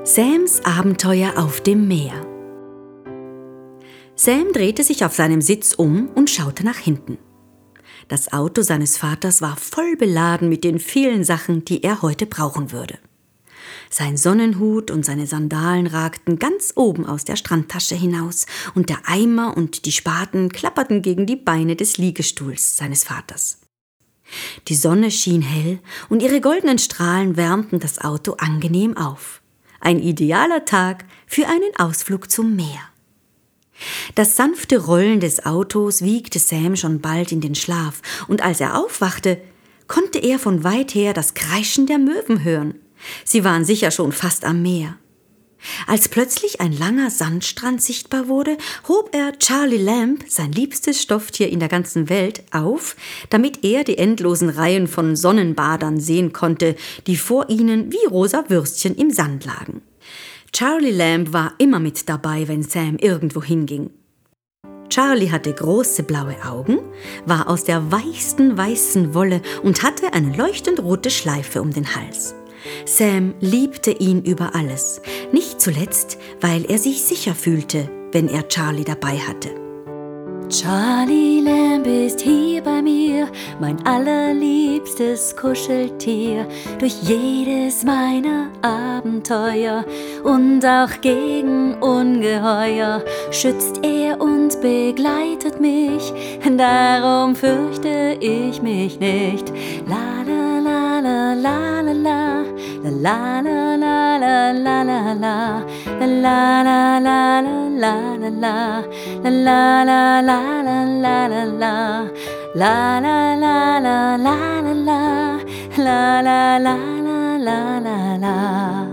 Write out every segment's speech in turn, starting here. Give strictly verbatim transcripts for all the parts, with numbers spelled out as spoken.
Sams Abenteuer auf dem Meer. Sam drehte sich auf seinem Sitz um und schaute nach hinten. Das Auto seines Vaters war voll beladen mit den vielen Sachen, die er heute brauchen würde. Sein Sonnenhut und seine Sandalen ragten ganz oben aus der Strandtasche hinaus und der Eimer und die Spaten klapperten gegen die Beine des Liegestuhls seines Vaters. Die Sonne schien hell und ihre goldenen Strahlen wärmten das Auto angenehm auf. Ein idealer Tag für einen Ausflug zum Meer. Das sanfte Rollen des Autos wiegte Sam schon bald in den Schlaf, und als er aufwachte, konnte er von weit her das Kreischen der Möwen hören. Sie waren sicher schon fast am Meer. Als plötzlich ein langer Sandstrand sichtbar wurde, hob er Charlie Lamb, sein liebstes Stofftier in der ganzen Welt, auf, damit er die endlosen Reihen von Sonnenbadern sehen konnte, die vor ihnen wie rosa Würstchen im Sand lagen. Charlie Lamb war immer mit dabei, wenn Sam irgendwo hinging. Charlie hatte große blaue Augen, war aus der weichsten weißen Wolle und hatte eine leuchtend rote Schleife um den Hals. Sam liebte ihn über alles, nicht zuletzt, weil er sich sicher fühlte, wenn er Charlie dabei hatte. Charlie Lamb ist hier bei mir, mein allerliebstes Kuscheltier. Durch jedes meiner Abenteuer und auch gegen Ungeheuer schützt er und begleitet mich, darum fürchte ich mich nicht. La la la la la la la, la la la la la la la, la la la la la la la, la la la la la la la la, la la la la la la la, la la la la la la.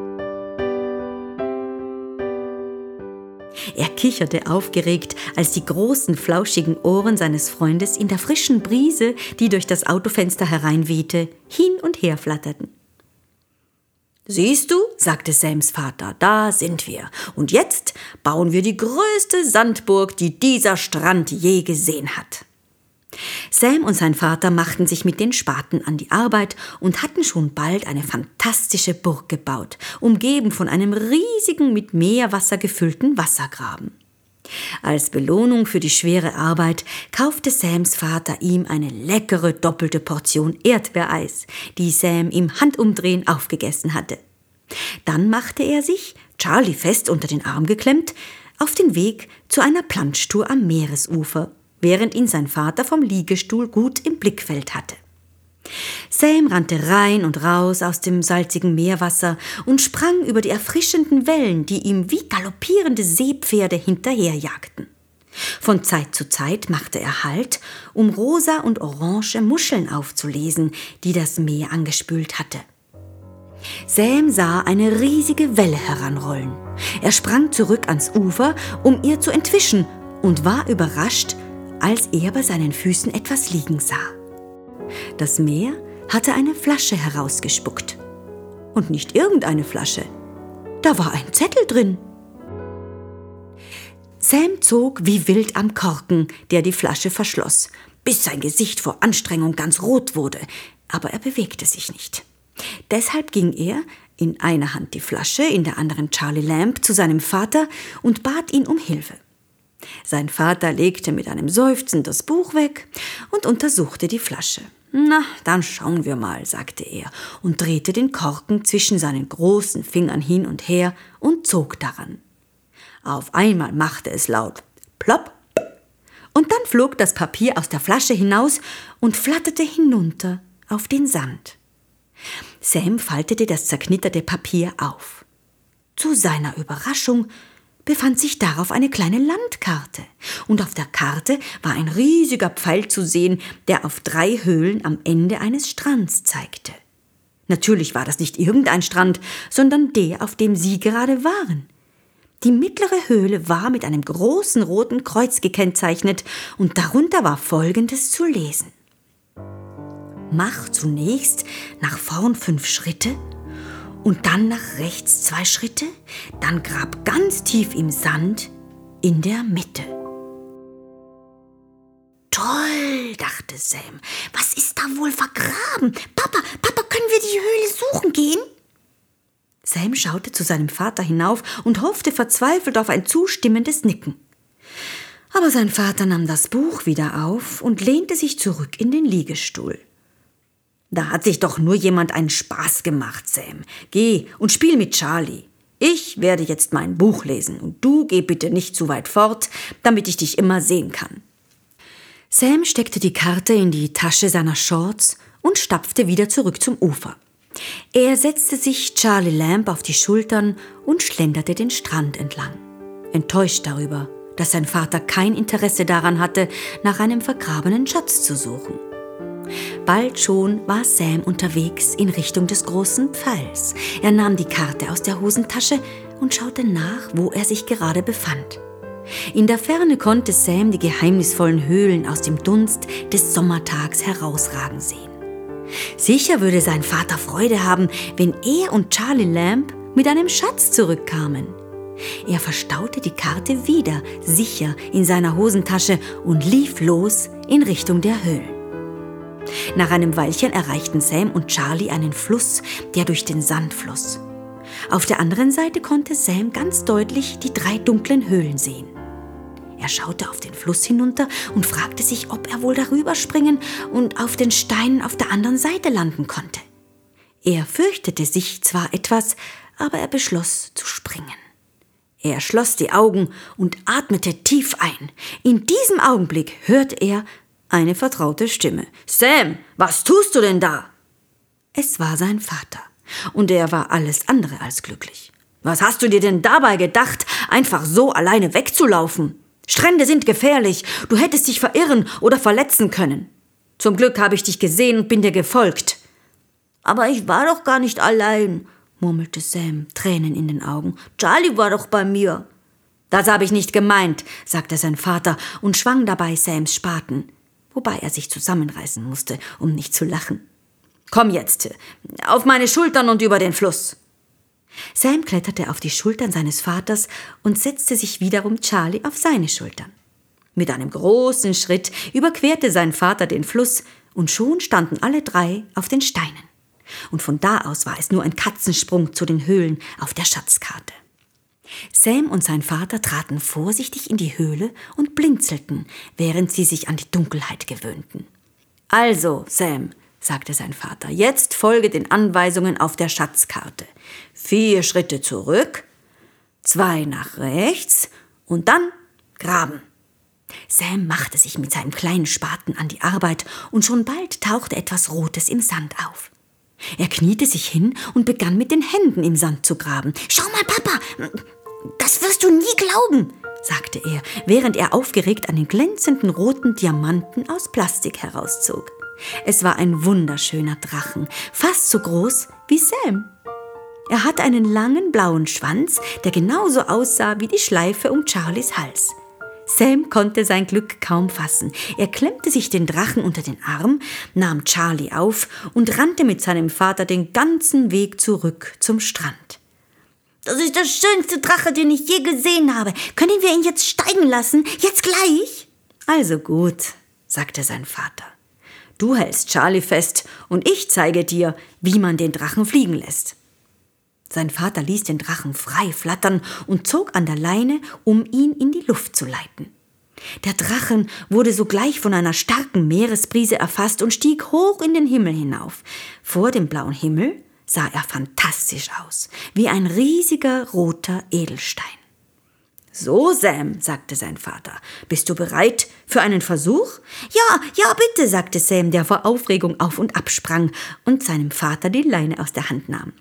Er kicherte aufgeregt, als die großen, flauschigen Ohren seines Freundes in der frischen Brise, die durch das Autofenster hereinwehte, hin und her flatterten. »Siehst du«, sagte Sams Vater, »da sind wir. Und jetzt bauen wir die größte Sandburg, die dieser Strand je gesehen hat.« Sam und sein Vater machten sich mit den Spaten an die Arbeit und hatten schon bald eine fantastische Burg gebaut, umgeben von einem riesigen, mit Meerwasser gefüllten Wassergraben. Als Belohnung für die schwere Arbeit kaufte Sams Vater ihm eine leckere doppelte Portion Erdbeereis, die Sam im Handumdrehen aufgegessen hatte. Dann machte er sich, Charlie fest unter den Arm geklemmt, auf den Weg zu einer Planschtour am Meeresufer, während ihn sein Vater vom Liegestuhl gut im Blickfeld hatte. Sam rannte rein und raus aus dem salzigen Meerwasser und sprang über die erfrischenden Wellen, die ihm wie galoppierende Seepferde hinterherjagten. Von Zeit zu Zeit machte er Halt, um rosa und orange Muscheln aufzulesen, die das Meer angespült hatte. Sam sah eine riesige Welle heranrollen. Er sprang zurück ans Ufer, um ihr zu entwischen, und war überrascht, als er bei seinen Füßen etwas liegen sah. Das Meer hatte eine Flasche herausgespuckt. Und nicht irgendeine Flasche. Da war ein Zettel drin. Sam zog wie wild am Korken, der die Flasche verschloss, bis sein Gesicht vor Anstrengung ganz rot wurde, aber er bewegte sich nicht. Deshalb ging er, in einer Hand die Flasche, in der anderen Charlie Lamb, zu seinem Vater und bat ihn um Hilfe. Sein Vater legte mit einem Seufzen das Buch weg und untersuchte die Flasche. »Na, dann schauen wir mal«, sagte er und drehte den Korken zwischen seinen großen Fingern hin und her und zog daran. Auf einmal machte es laut »plopp« und dann flog das Papier aus der Flasche hinaus und flatterte hinunter auf den Sand. Sam faltete das zerknitterte Papier auf. Zu seiner Überraschung befand sich darauf eine kleine Landkarte, und auf der Karte war ein riesiger Pfeil zu sehen, der auf drei Höhlen am Ende eines Strands zeigte. Natürlich war das nicht irgendein Strand, sondern der, auf dem sie gerade waren. Die mittlere Höhle war mit einem großen roten Kreuz gekennzeichnet, und darunter war Folgendes zu lesen: »Mach zunächst nach vorn fünf Schritte, und dann nach rechts zwei Schritte, dann grab ganz tief im Sand in der Mitte.« »Toll«, dachte Sam, »was ist da wohl vergraben? Papa, Papa, können wir die Höhle suchen gehen?« Sam schaute zu seinem Vater hinauf und hoffte verzweifelt auf ein zustimmendes Nicken. Aber sein Vater nahm das Buch wieder auf und lehnte sich zurück in den Liegestuhl. »Da hat sich doch nur jemand einen Spaß gemacht, Sam. Geh und spiel mit Charlie. Ich werde jetzt mein Buch lesen und du geh bitte nicht zu weit fort, damit ich dich immer sehen kann.« Sam steckte die Karte in die Tasche seiner Shorts und stapfte wieder zurück zum Ufer. Er setzte sich Charlie Lamb auf die Schultern und schlenderte den Strand entlang, enttäuscht darüber, dass sein Vater kein Interesse daran hatte, nach einem vergrabenen Schatz zu suchen. Bald schon war Sam unterwegs in Richtung des großen Pfeils. Er nahm die Karte aus der Hosentasche und schaute nach, wo er sich gerade befand. In der Ferne konnte Sam die geheimnisvollen Höhlen aus dem Dunst des Sommertags herausragen sehen. Sicher würde sein Vater Freude haben, wenn er und Charlie Lamb mit einem Schatz zurückkamen. Er verstaute die Karte wieder sicher in seiner Hosentasche und lief los in Richtung der Höhlen. Nach einem Weilchen erreichten Sam und Charlie einen Fluss, der durch den Sand floss. Auf der anderen Seite konnte Sam ganz deutlich die drei dunklen Höhlen sehen. Er schaute auf den Fluss hinunter und fragte sich, ob er wohl darüber springen und auf den Steinen auf der anderen Seite landen konnte. Er fürchtete sich zwar etwas, aber er beschloss zu springen. Er schloss die Augen und atmete tief ein. In diesem Augenblick hörte er eine vertraute Stimme. »Sam, was tust du denn da?« Es war sein Vater, und er war alles andere als glücklich. »Was hast du dir denn dabei gedacht, einfach so alleine wegzulaufen? Strände sind gefährlich, du hättest dich verirren oder verletzen können. Zum Glück habe ich dich gesehen und bin dir gefolgt.« »Aber ich war doch gar nicht allein«, murmelte Sam, Tränen in den Augen. »Charlie war doch bei mir.« »Das habe ich nicht gemeint«, sagte sein Vater und schwang dabei Sams Spaten, wobei er sich zusammenreißen musste, um nicht zu lachen. »Komm jetzt, auf meine Schultern und über den Fluss.« Sam kletterte auf die Schultern seines Vaters und setzte sich wiederum Charlie auf seine Schultern. Mit einem großen Schritt überquerte sein Vater den Fluss und schon standen alle drei auf den Steinen. Und von da aus war es nur ein Katzensprung zu den Höhlen auf der Schatzkarte. Sam und sein Vater traten vorsichtig in die Höhle und blinzelten, während sie sich an die Dunkelheit gewöhnten. »Also, Sam«, sagte sein Vater, »jetzt folge den Anweisungen auf der Schatzkarte. Vier Schritte zurück, zwei nach rechts und dann graben.« Sam machte sich mit seinem kleinen Spaten an die Arbeit und schon bald tauchte etwas Rotes im Sand auf. Er kniete sich hin und begann mit den Händen im Sand zu graben. »Schau mal, Papa, das wirst du nie glauben«, sagte er, während er aufgeregt einen glänzenden roten Diamanten aus Plastik herauszog. Es war ein wunderschöner Drachen, fast so groß wie Sam. Er hatte einen langen blauen Schwanz, der genauso aussah wie die Schleife um Charlies Hals. Sam konnte sein Glück kaum fassen. Er klemmte sich den Drachen unter den Arm, nahm Charlie auf und rannte mit seinem Vater den ganzen Weg zurück zum Strand. »Das ist der schönste Drache, den ich je gesehen habe. Können wir ihn jetzt steigen lassen? Jetzt gleich?« »Also gut«, sagte sein Vater. »Du hältst Charlie fest und ich zeige dir, wie man den Drachen fliegen lässt.« Sein Vater ließ den Drachen frei flattern und zog an der Leine, um ihn in die Luft zu leiten. Der Drachen wurde sogleich von einer starken Meeresbrise erfasst und stieg hoch in den Himmel hinauf. Vor dem blauen Himmel sah er fantastisch aus, wie ein riesiger roter Edelstein. »So, Sam«, sagte sein Vater, »bist du bereit für einen Versuch?« »Ja, ja, bitte«, sagte Sam, der vor Aufregung auf und ab sprang und seinem Vater die Leine aus der Hand nahm.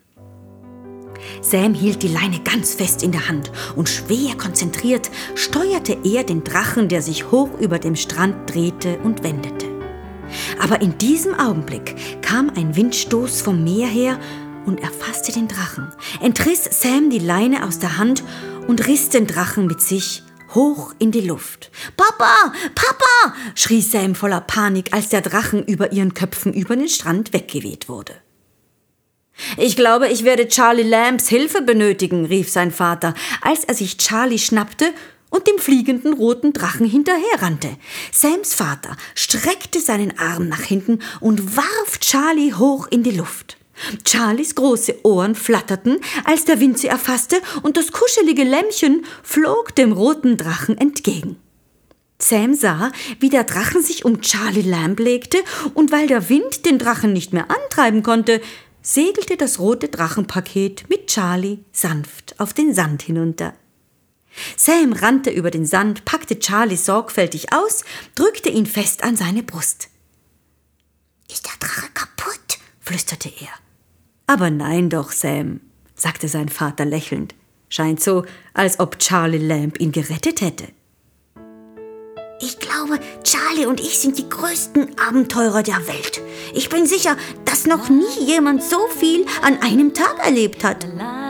Sam hielt die Leine ganz fest in der Hand und schwer konzentriert steuerte er den Drachen, der sich hoch über dem Strand drehte und wendete. Aber in diesem Augenblick kam ein Windstoß vom Meer her und erfasste den Drachen, entriss Sam die Leine aus der Hand und riss den Drachen mit sich hoch in die Luft. »Papa, Papa!« schrie Sam voller Panik, als der Drachen über ihren Köpfen über den Strand weggeweht wurde. »Ich glaube, ich werde Charlie Lambs Hilfe benötigen«, rief sein Vater, als er sich Charlie schnappte und dem fliegenden roten Drachen hinterherrannte. Sams Vater streckte seinen Arm nach hinten und warf Charlie hoch in die Luft. Charlies große Ohren flatterten, als der Wind sie erfasste, und das kuschelige Lämmchen flog dem roten Drachen entgegen. Sam sah, wie der Drachen sich um Charlie Lamb legte, und weil der Wind den Drachen nicht mehr antreiben konnte, segelte das rote Drachenpaket mit Charlie sanft auf den Sand hinunter. Sam rannte über den Sand, packte Charlie sorgfältig aus, drückte ihn fest an seine Brust. »Ist der Drache kaputt?« flüsterte er. »Aber nein doch, Sam«, sagte sein Vater lächelnd. »Scheint so, als ob Charlie Lamb ihn gerettet hätte.« »Ich glaube, Charlie und ich sind die größten Abenteurer der Welt. Ich bin sicher, dass noch nie jemand so viel an einem Tag erlebt hat.«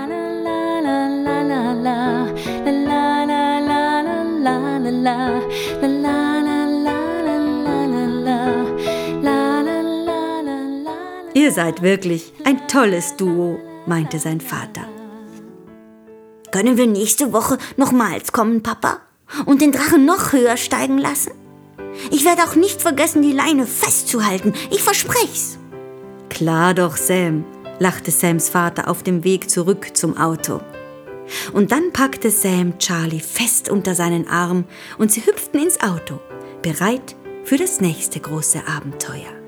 »Ihr seid wirklich ein tolles Duo«, meinte sein Vater. »Können wir nächste Woche nochmals kommen, Papa? Und den Drachen noch höher steigen lassen? Ich werde auch nicht vergessen, die Leine festzuhalten. Ich versprech's.« »Klar doch, Sam«, lachte Sams Vater auf dem Weg zurück zum Auto. Und dann packte Sam Charlie fest unter seinen Arm und sie hüpften ins Auto, bereit für das nächste große Abenteuer.